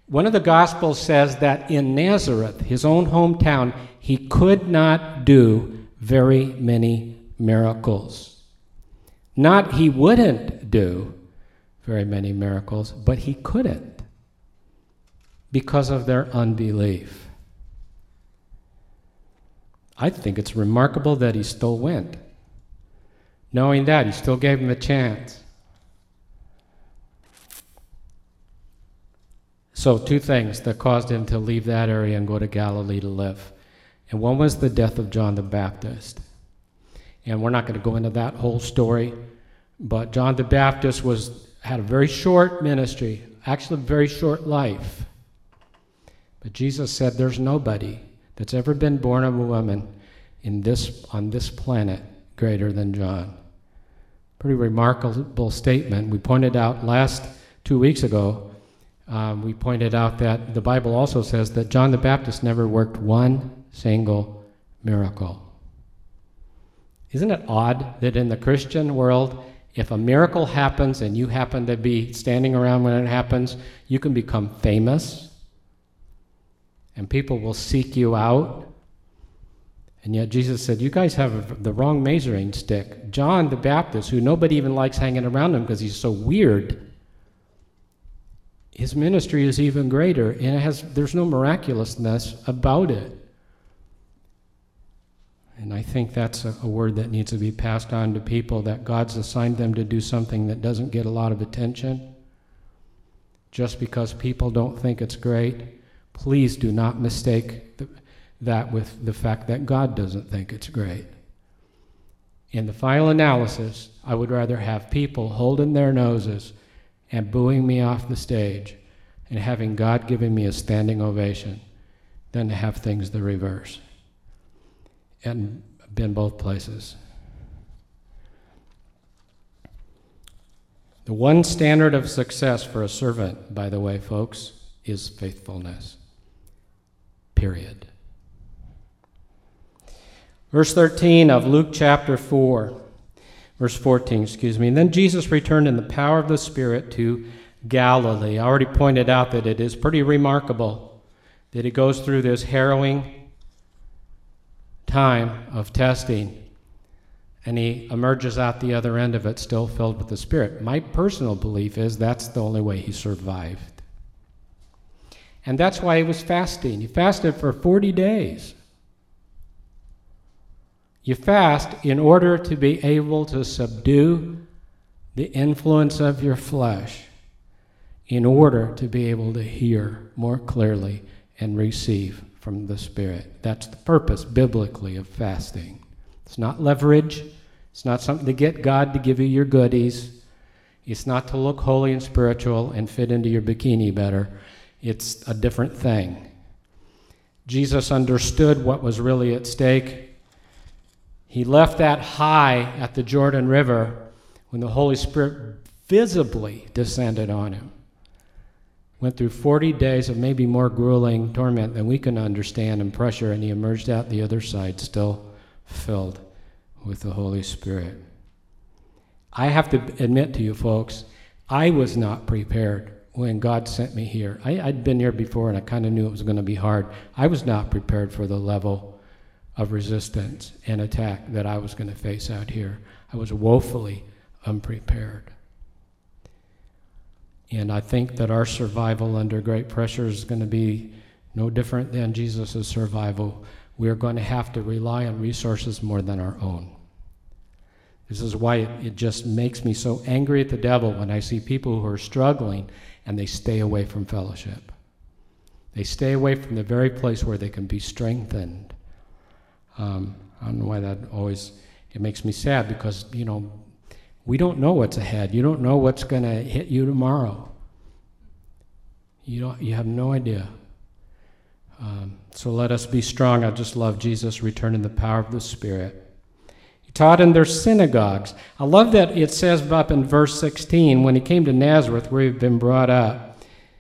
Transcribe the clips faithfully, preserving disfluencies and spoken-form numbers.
One of the Gospels says that in Nazareth, his own hometown, he could not do very many miracles. Not he wouldn't do very many miracles, but he couldn't because of their unbelief. I think it's remarkable that he still went. Knowing that, he still gave him a chance. So two things that caused him to leave that area and go to Galilee to live. And one was the death of John the Baptist. And we're not going to go into that whole story, but John the Baptist was had a very short ministry, actually a very short life. But Jesus said there's nobody that's ever been born of a woman in this on this planet greater than John. Pretty remarkable statement. We pointed out last two weeks ago, um, we pointed out that the Bible also says that John the Baptist never worked one single miracle. Isn't it odd that in the Christian world, if a miracle happens and you happen to be standing around when it happens, you can become famous and people will seek you out? And yet Jesus said, you guys have the wrong measuring stick. John the Baptist, who nobody even likes hanging around him because he's so weird, his ministry is even greater, and it has there's no miraculousness about it. And I think that's a, a word that needs to be passed on to people, that God's assigned them to do something that doesn't get a lot of attention. Just because people don't think it's great, please do not mistake the, that with the fact that God doesn't think it's great. In the final analysis, I would rather have people holding their noses and booing me off the stage and having God giving me a standing ovation than to have things the reverse. And been both places. The one standard of success for a servant, by the way, folks, is faithfulness. Period. Verse thirteen of Luke chapter four, verse fourteen, excuse me. And then Jesus returned in the power of the Spirit to Galilee. I already pointed out that it is pretty remarkable that he goes through this harrowing time of testing, and he emerges out the other end of it still filled with the Spirit. My personal belief is that's the only way he survived. And that's why he was fasting. He fasted for forty days. You fast in order to be able to subdue the influence of your flesh, in order to be able to hear more clearly and receive from the Spirit. That's the purpose, biblically, of fasting. It's not leverage. It's not something to get God to give you your goodies. It's not to look holy and spiritual and fit into your bikini better. It's a different thing. Jesus understood what was really at stake. He left that high at the Jordan River when the Holy Spirit visibly descended on him. Went through forty days of maybe more grueling torment than we can understand and pressure, and he emerged out the other side still filled with the Holy Spirit. I have to admit to you folks, I was not prepared when God sent me here. I, I'd been here before and I kind of knew it was going to be hard. I was not prepared for the level of resistance and attack that I was going to face out here. I was woefully unprepared. And I think that our survival under great pressure is going to be no different than Jesus' survival. We are going to have to rely on resources more than our own. This is why it, it just makes me so angry at the devil when I see people who are struggling and they stay away from fellowship. They stay away from the very place where they can be strengthened. Um, I don't know why that always, it makes me sad because, you know, we don't know what's ahead. You don't know what's going to hit you tomorrow. You don't. You have no idea. Um, so let us be strong. I just love Jesus return in the power of the Spirit. He taught in their synagogues. I love that it says up in verse sixteen, when he came to Nazareth, where he'd been brought up,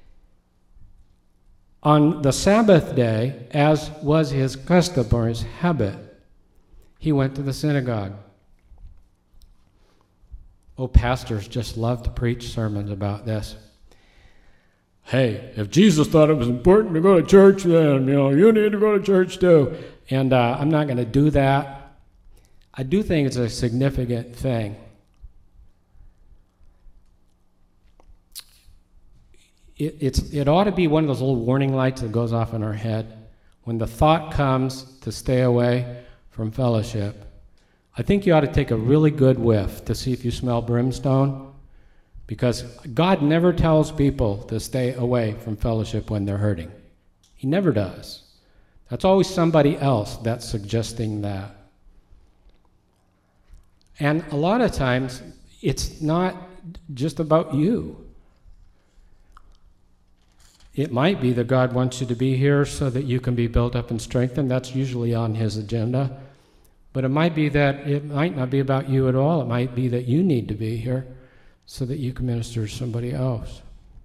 on the Sabbath day, as was his custom or his habit, he went to the synagogue. Oh, pastors just love to preach sermons about this. hey, if Jesus thought it was important to go to church, then, you know, you need to go to church too. And uh, I'm not going to do that. I do think it's a significant thing. It, it's, it ought to be one of those little warning lights that goes off in our head. When the thought comes to stay away from fellowship, I think you ought to take a really good whiff to see if you smell brimstone, because God never tells people to stay away from fellowship when they're hurting. He never does. That's always somebody else that's suggesting that. And a lot of times, it's not just about you. It might be that God wants you to be here so that you can be built up and strengthened. That's usually on his agenda. But it might be that it might not be about you at all. It might be that you need to be here so that you can minister to somebody else.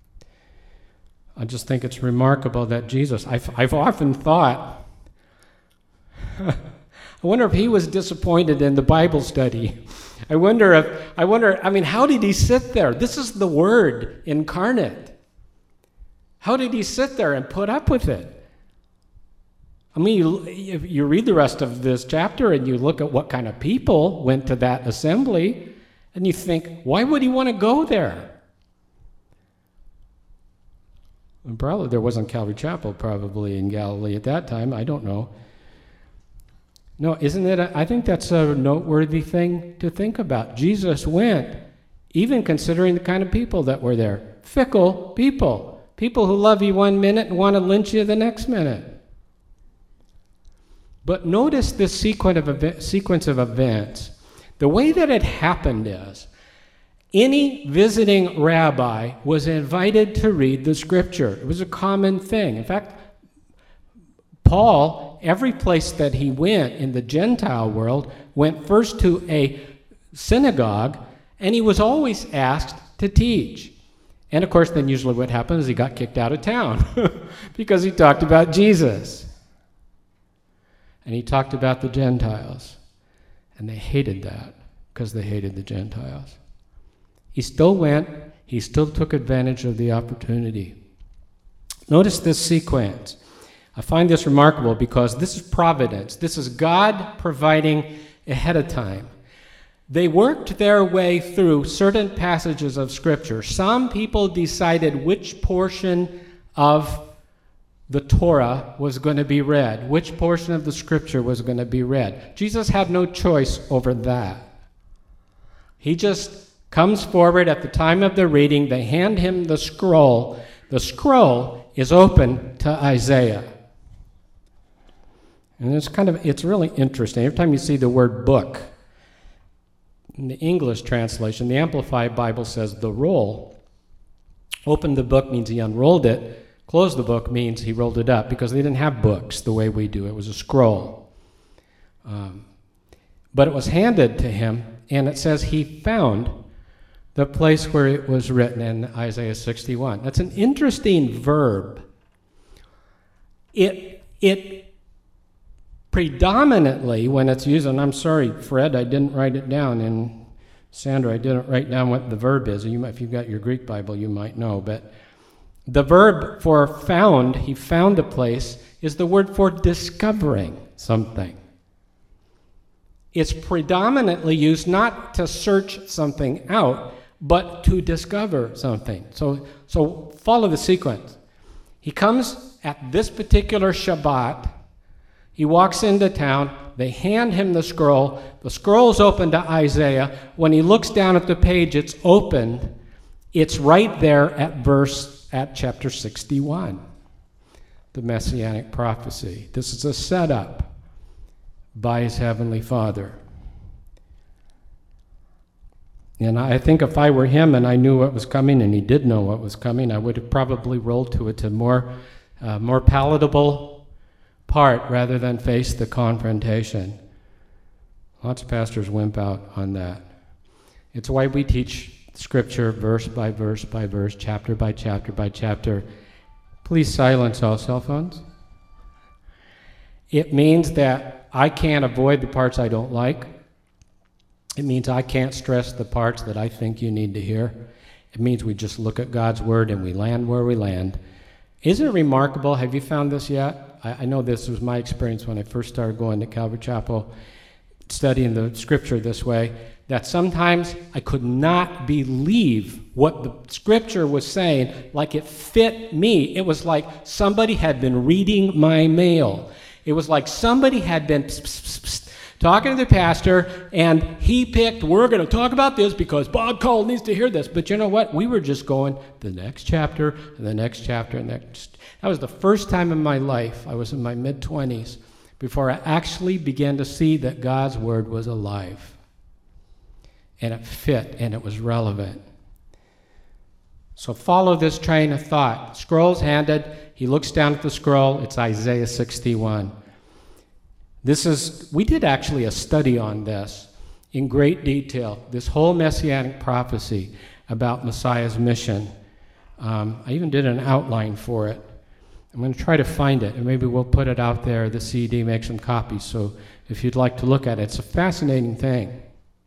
I just think it's remarkable that Jesus, I've, I've often thought, I wonder if he was disappointed in the Bible study. I wonder if, I wonder, I mean, how did he sit there? This is the Word incarnate. How did he sit there and put up with it? I mean, you, if you read the rest of this chapter and you look at what kind of people went to that assembly, and you think, why would he want to go there? And probably there wasn't Calvary Chapel probably in Galilee at that time. I don't know. No, isn't it? A, I think that's a noteworthy thing to think about. Jesus went, even considering the kind of people that were there. Fickle people. People who love you one minute and want to lynch you the next minute. But notice this sequence of, event, sequence of events. The way that it happened is, any visiting rabbi was invited to read the scripture. It was a common thing. In fact, Paul, every place that he went in the Gentile world, went first to a synagogue, and he was always asked to teach. And of course, then usually what happened is he got kicked out of town because he talked about Jesus. And he talked about the Gentiles. And they hated that because they hated the Gentiles. He still went. He still took advantage of the opportunity. Notice this sequence. I find this remarkable because this is providence. This is God providing ahead of time. They worked their way through certain passages of Scripture. Some people decided which portion of the Torah was going to be read, which portion of the Scripture was going to be read. Jesus had no choice over that. He just comes forward at the time of the reading. They hand him the scroll. The scroll is open to Isaiah. And it's kind of, it's really interesting. Every time you see the word book, in the English translation, the Amplified Bible says the roll. Opened the book means he unrolled it. Closed the book means he rolled it up, because they didn't have books the way we do. It was a scroll. Um, but it was handed to him, and it says he found the place where it was written in Isaiah sixty-one. That's an interesting verb. It, it predominantly, when it's used, and I'm sorry, Fred, I didn't write it down, and Sandra, I didn't write down what the verb is. You might, if you've got your Greek Bible, you might know, but the verb for found, he found a place, is the word for discovering something. It's predominantly used not to search something out, but to discover something. So, so follow the sequence. He comes at this particular Shabbat. He walks into town. They hand him the scroll. The scroll's open to Isaiah. When he looks down at the page, it's opened. It's right there at verse, at chapter sixty-one, the Messianic prophecy. This is a setup by his heavenly Father. And I think if I were him and I knew what was coming, and he did know what was coming, I would have probably rolled to it a more, uh, more palatable part rather than face the confrontation. Lots of pastors wimp out on that. It's why we teach Scripture verse by verse by verse, chapter by chapter by chapter. Please silence all cell phones. It means that I can't avoid the parts I don't like. It means I can't stress the parts that I think you need to hear. It means we just look at God's word and we land where we land. Isn't it remarkable? Have you found this yet? I, I know this was my experience when I first started going to Calvary Chapel, studying the scripture this way, that sometimes I could not believe what the scripture was saying, like it fit me. It was like somebody had been reading my mail. It was like somebody had been pss, pss, pss, talking to the pastor, and he picked, we're going to talk about this because Bob Cole needs to hear this. But you know what? We were just going the next chapter, and the next chapter, and next. That was the first time in my life, I was in my mid-twenties, before I actually began to see that God's word was alive. And it fit, and it was relevant. So follow this train of thought. Scroll's handed. He looks down at the scroll. It's Isaiah sixty-one. This is, we did actually a study on this in great detail, this whole messianic prophecy about Messiah's mission. Um, I even did an outline for it. I'm going to try to find it, and maybe we'll put it out there, the C D, make some copies, so if you'd like to look at it. It's a fascinating thing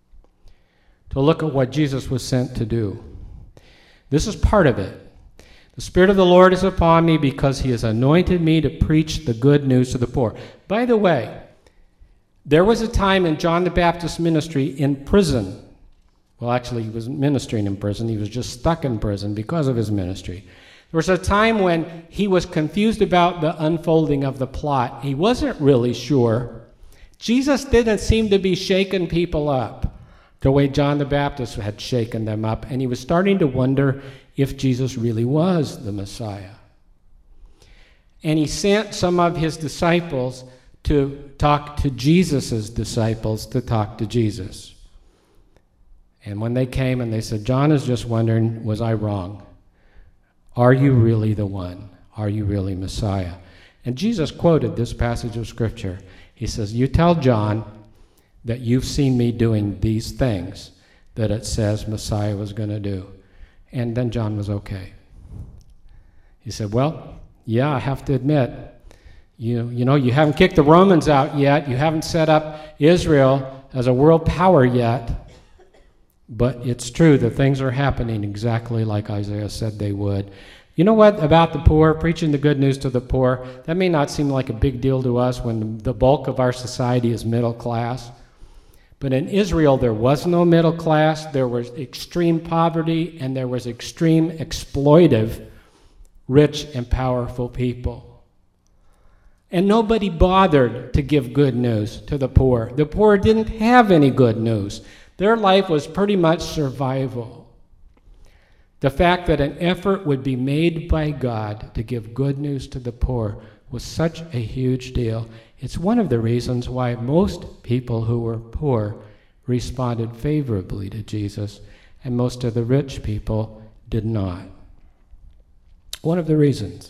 to look at what Jesus was sent to do. This is part of it. The Spirit of the Lord is upon me because he has anointed me to preach the good news to the poor. By the way, there was a time in John the Baptist's ministry in prison. Well, actually, he wasn't ministering in prison. He was just stuck in prison because of his ministry. There was a time when he was confused about the unfolding of the plot. He wasn't really sure. Jesus didn't seem to be shaking people up the way John the Baptist had shaken them up, and he was starting to wonder if Jesus really was the Messiah. And he sent some of his disciples to talk to Jesus' disciples to talk to Jesus. And when they came and they said, John is just wondering, was I wrong? Are you really the one? Are you really Messiah? And Jesus quoted this passage of Scripture. He says, you tell John that you've seen me doing these things that it says Messiah was going to do. And then John was okay. He said, well, yeah, I have to admit, you, you know, you haven't kicked the Romans out yet. You haven't set up Israel as a world power yet. But it's true that things are happening exactly like Isaiah said they would. You know what about the poor, preaching the good news to the poor? That may not seem like a big deal to us when the bulk of our society is middle class. But in Israel, there was no middle class, there was extreme poverty, and there was extreme exploitive, rich and powerful people. And nobody bothered to give good news to the poor. The poor didn't have any good news. Their life was pretty much survival. The fact that an effort would be made by God to give good news to the poor was such a huge deal. It's one of the reasons why most people who were poor responded favorably to Jesus, and most of the rich people did not. One of the reasons.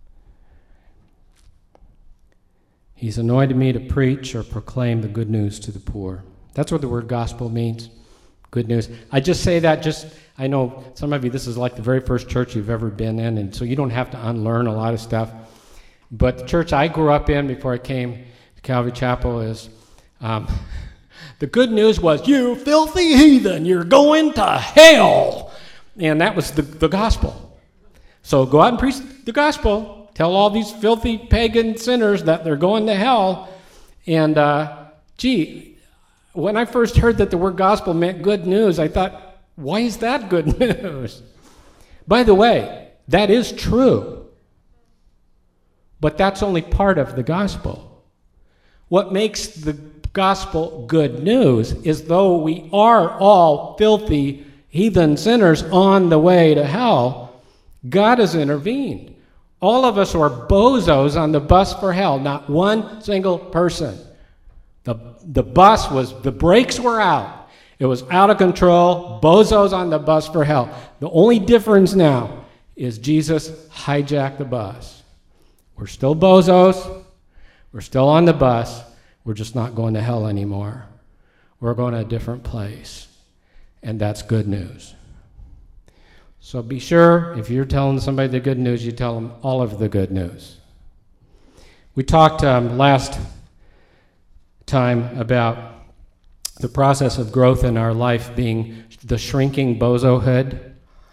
He's anointed me to preach or proclaim the good news to the poor. That's what the word gospel means, good news. I just say that just, I know some of you, this is like the very first church you've ever been in, and so you don't have to unlearn a lot of stuff. But the church I grew up in before I came to Calvary Chapel is, um, the good news was, you filthy heathen, you're going to hell. And that was the, the gospel. So go out and preach the gospel. Tell all these filthy pagan sinners that they're going to hell. And, uh, gee, when I first heard that the word gospel meant good news, I thought, why is that good news? By the way, that is true. But that's only part of the gospel. What makes the gospel good news is though we are all filthy heathen sinners on the way to hell, God has intervened. All of us are bozos on the bus for hell, not one single person. The, the bus was, the brakes were out. It was out of control, bozos on the bus for hell. The only difference now is Jesus hijacked the bus. We're still bozos. We're still on the bus. We're just not going to hell anymore. We're going to a different place. And that's good news. So be sure, if you're telling somebody the good news, you tell them all of the good news. We talked um, last time about the process of growth in our life being the shrinking bozohood.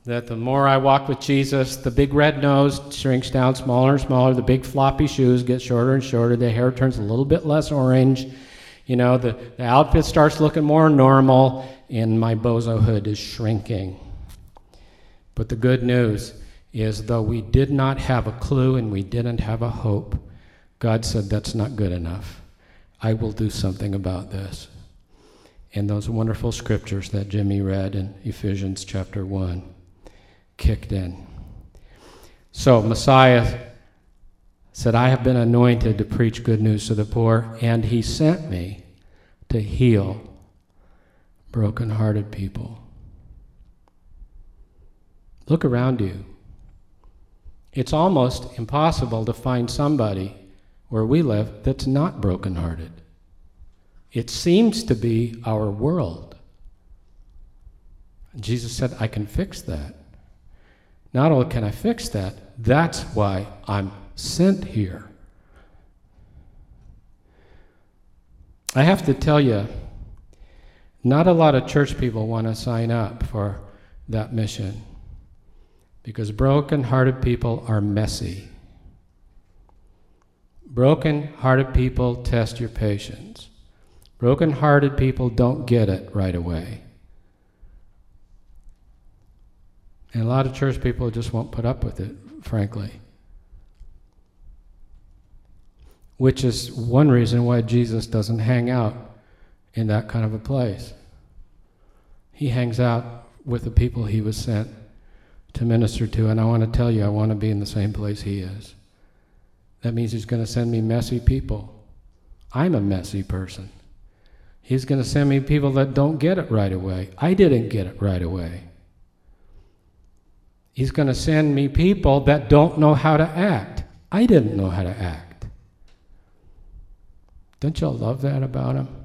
that the more I walk with Jesus, the big red nose shrinks down smaller and smaller, the big floppy shoes get shorter and shorter, the hair turns a little bit less orange, you know, the, the outfit starts looking more normal, and my bozohood is shrinking. But the good news is, though we did not have a clue and we didn't have a hope, God said, that's not good enough. I will do something about this. And those wonderful scriptures that Jimmy read in Ephesians chapter one kicked in. So Messiah said, I have been anointed to preach good news to the poor, and he sent me to heal broken-hearted people. Look around you. It's almost impossible to find somebody where we live that's not broken-hearted. It seems to be our world. Jesus said, I can fix that. Not only can I fix that, that's why I'm sent here. I have to tell you, not a lot of church people want to sign up for that mission, because broken-hearted people are messy. Broken-hearted people test your patience. Broken-hearted people don't get it right away. And a lot of church people just won't put up with it, frankly. Which is one reason why Jesus doesn't hang out in that kind of a place. He hangs out with the people he was sent to minister to, and I want to tell you, I want to be in the same place he is. That means he's going to send me messy people. I'm a messy person. He's going to send me people that don't get it right away. I didn't get it right away. He's going to send me people that don't know how to act. I didn't know how to act. Don't y'all love that about him?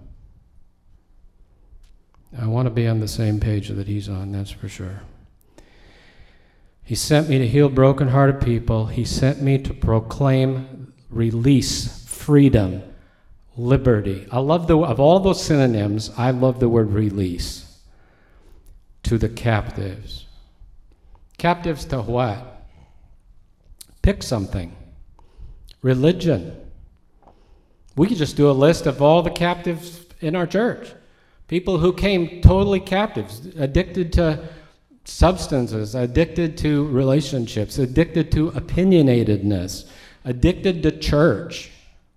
I want to be on the same page that he's on, that's for sure. He sent me to heal broken-hearted people. He sent me to proclaim release, freedom, liberty. I love the, of all those synonyms, I love the word release. To the captives. Captives to what? Pick something. Religion. We could just do a list of all the captives in our church. People who came totally captives, addicted to substances, addicted to relationships, addicted to opinionatedness, addicted to church.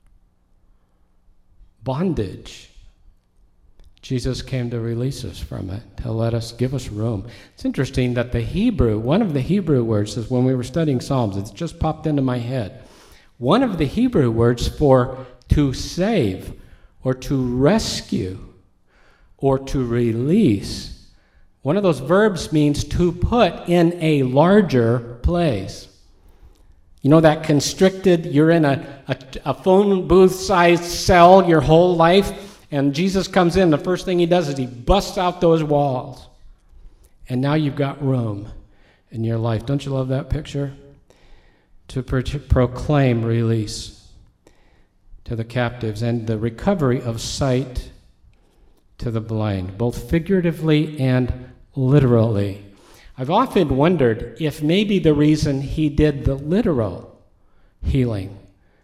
Bondage. Jesus came to release us from it, to let us, give us room. It's interesting that the Hebrew, one of the Hebrew words, is when we were studying Psalms, it's just popped into my head. One of the Hebrew words for to save, or to rescue, or to release, one of those verbs means to put in a larger place. You know that constricted, you're in a, a, a phone booth-sized cell your whole life, and Jesus comes in, the first thing he does is he busts out those walls. And now you've got room in your life. Don't you love that picture? To pro- proclaim release to the captives and the recovery of sight to the blind, both figuratively and literally. I've often wondered if maybe the reason he did the literal healing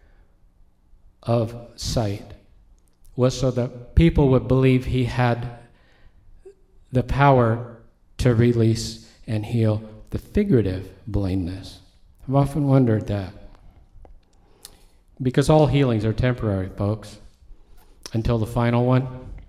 of sight was so that people would believe he had the power to release and heal the figurative blindness. I've often wondered that. Because all healings are temporary, folks, until the final one.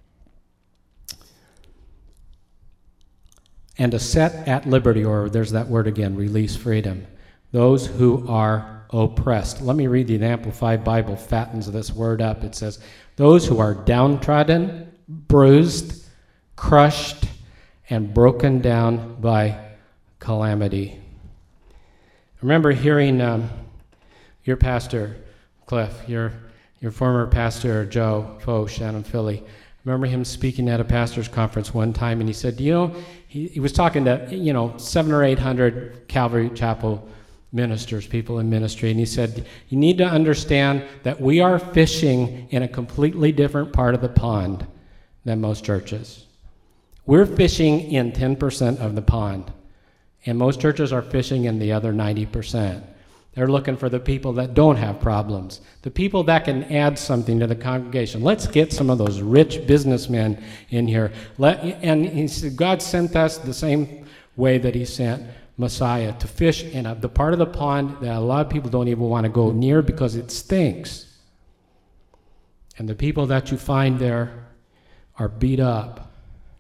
And to set at liberty, or there's that word again, release, freedom, those who are oppressed. Let me read the Amplified Bible, fattens this word up. It says, those who are downtrodden, bruised, crushed, and broken down by calamity. I remember hearing um, your pastor, Cliff, your your former pastor, Joe Foch, down in Philly. I remember him speaking at a pastor's conference one time, and he said, you know, he, he was talking to, you know, seven or eight hundred Calvary Chapel ministers, people in ministry, and he said, you need to understand that we are fishing in a completely different part of the pond than most churches. We're fishing in ten percent of the pond, And most churches are fishing in the other ninety percent. They're looking for the people that don't have problems, the people that can add something to the congregation. Let's get some of those rich businessmen in here. Let, and he said, God sent us the same way that he sent Messiah, to fish in a, the part of the pond that a lot of people don't even want to go near because it stinks. And the people that you find there are beat up.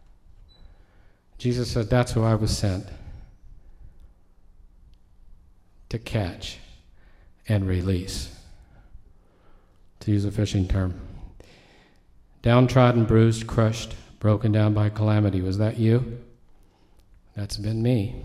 Jesus said, that's who I was sent to catch and release, to use a fishing term. Downtrodden, bruised, crushed, broken down by calamity. Was that you? That's been me.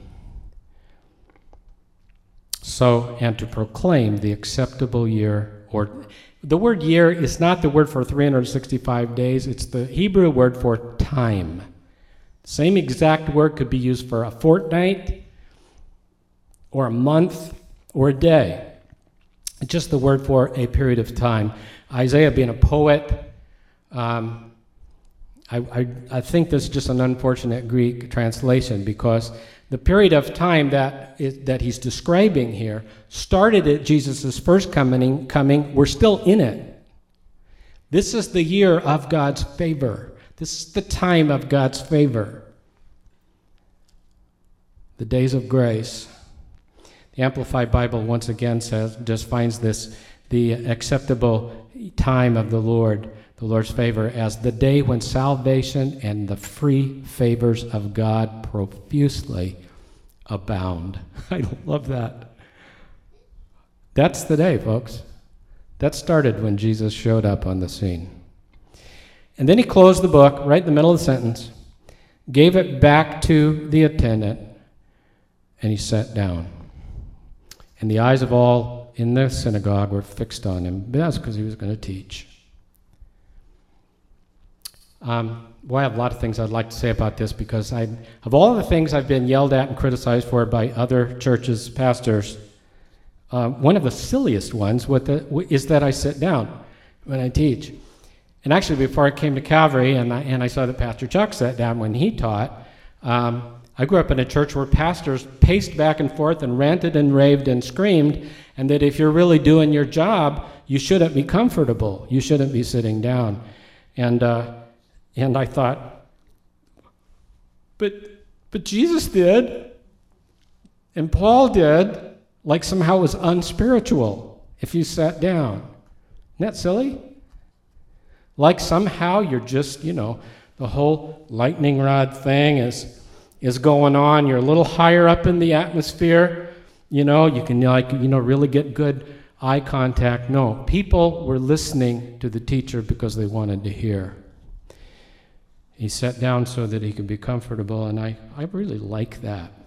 So, and to proclaim the acceptable year, or the word year is not the word for three hundred sixty-five days, it's the Hebrew word for time. Same exact word could be used for a fortnight, or a month, or a day. It's just the word for a period of time. Isaiah, being a poet, um, I, I, I think this is just an unfortunate Greek translation, because the period of time that is, that he's describing here started at Jesus' first coming, coming. We're still in it. This is the year of God's favor. This is the time of God's favor. The days of grace. The Amplified Bible once again says, just finds this, the acceptable time of the Lord, the Lord's favor, as the day when salvation and the free favors of God profusely abound. I love that. That's the day, folks. That started when Jesus showed up on the scene. And then he closed the book right in the middle of the sentence, gave it back to the attendant, and he sat down. And the eyes of all in the synagogue were fixed on him. But that's because he was going to teach. Um, well, I have a lot of things I'd like to say about this, because I, of all the things I've been yelled at and criticized for by other churches' pastors, uh, one of the silliest ones with the, is that I sit down when I teach. And actually, before I came to Calvary and I, and I saw that Pastor Chuck sat down when he taught, um, I grew up in a church where pastors paced back and forth and ranted and raved and screamed, and that if you're really doing your job, you shouldn't be comfortable. You shouldn't be sitting down. And uh, and I thought, but but Jesus did, and Paul did, like somehow it was unspiritual if you sat down. Isn't that silly? Like somehow you're just, you know, the whole lightning rod thing is is going on. You're a little higher up in the atmosphere. You know, you can, like, you know, really get good eye contact. No, people were listening to the teacher because they wanted to hear. He sat down so that he could be comfortable, and I, I really like that.